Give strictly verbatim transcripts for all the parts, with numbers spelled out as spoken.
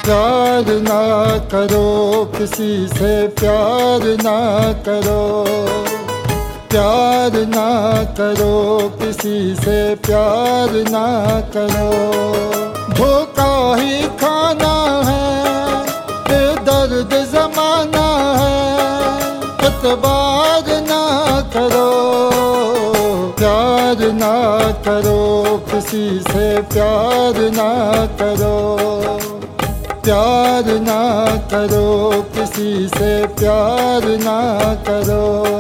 प्यार ना करो किसी से, प्यार ना करो, प्यार ना करो किसी से, प्यार ना करो। धोखा ही खाना है, बेदर्द ज़माना है, एतबार ना करो। प्यार ना करो किसी से, प्यार ना करो, प्यार ना करो किसी से, प्यार ना करो।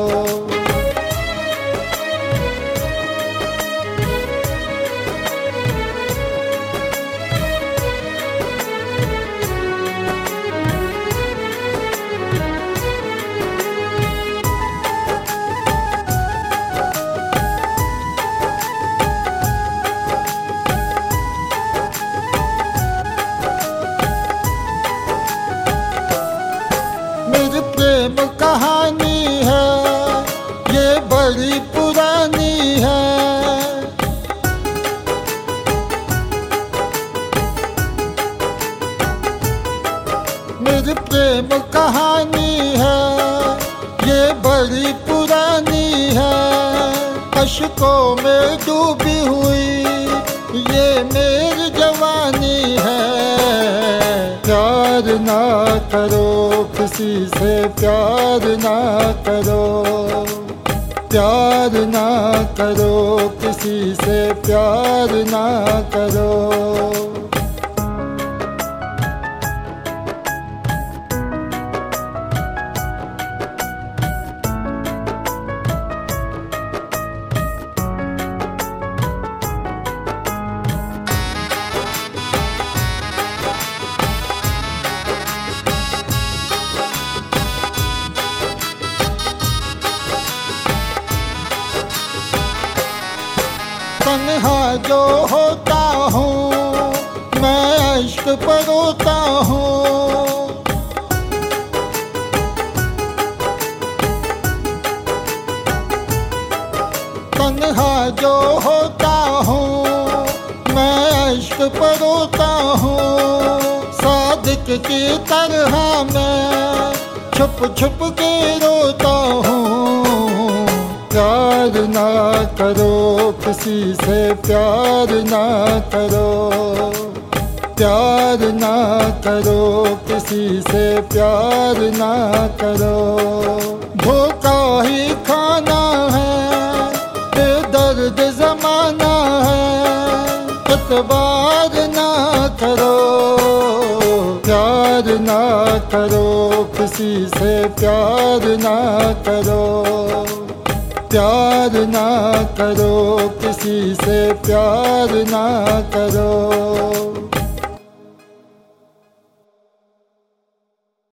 प्रेम कहानी है ये बड़ी पुरानी है, मेरी प्रेम कहानी है ये बड़ी पुरानी है। अश्कों में डूबी हुई ये मेरी जवानी है। प्यार ना करो किसी से, प्यार ना करो, प्यार ना करो किसी से, प्यार ना करो। तन्हा जो होता हूँ मैं इश्क पर रोता हूँ, तन्हा जो होता हूँ मैं इश्क पर रोता हूँ। सादिक की तरह मैं छुप छुप के रोता हूँ। प्यार ना करो किसी से, प्यार ना करो, प्यार ना करो किसी से, प्यार ना करो। धोखा ही खाना है, बेदर्द ज़माना है, एतबार ना करो। प्यार ना करो किसी से, प्यार ना करो, प्यार ना करो किसी से, प्यार ना करो।